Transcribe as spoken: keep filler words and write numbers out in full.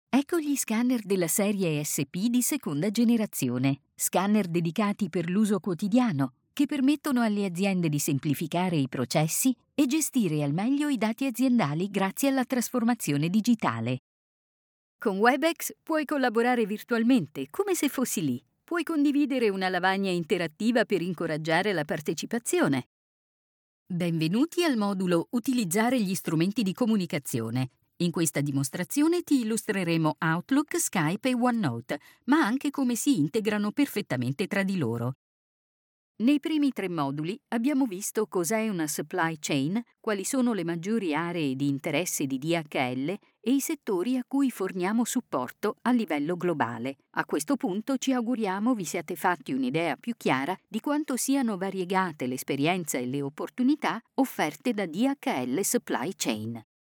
Ecco gli scanner della serie S P di seconda generazione, scanner dedicati per l'uso quotidiano, che permettono alle aziende di semplificare i processi e gestire al meglio i dati aziendali grazie alla trasformazione digitale. Con Webex puoi collaborare virtualmente, come se fossi lì. Puoi condividere una lavagna interattiva per incoraggiare la partecipazione. Benvenuti al modulo Utilizzare gli strumenti di comunicazione. In questa dimostrazione ti illustreremo Outlook, Skype e OneNote, ma anche come si integrano perfettamente tra di loro. Nei primi tre moduli abbiamo visto cos'è una supply chain, quali sono le maggiori aree di interesse di D H L e i settori a cui forniamo supporto a livello globale. A questo punto ci auguriamo vi siate fatti un'idea più chiara di quanto siano variegate l'esperienza e le opportunità offerte da D H L Supply Chain.